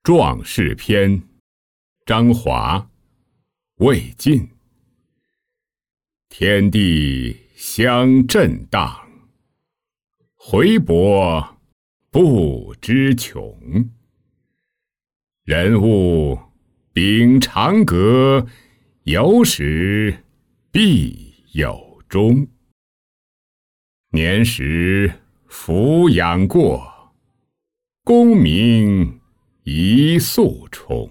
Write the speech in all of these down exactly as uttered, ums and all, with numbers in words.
壮士篇，张华，魏晋。天地相震荡，回波不知穷。人物秉长阁，有始必有终。年时俯仰过，功名一速重。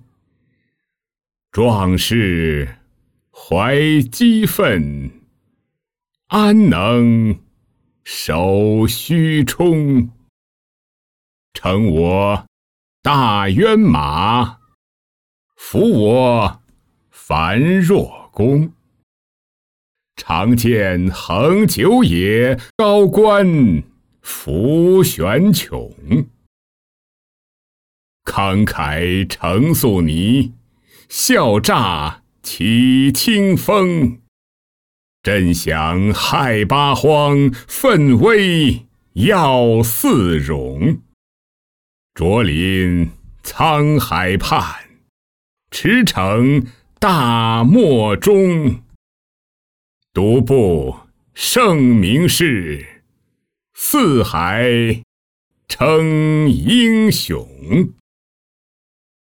壮士怀激愤，安能守虚冲？乘我大渊马，扶我樊若宫。常见横九野，高官浮悬蛩。慷慨承素泥，笑诈起清风。真想害八荒，奋威耀四戎。卓临沧海畔，驰骋大漠中。独步圣明士，四海称英雄。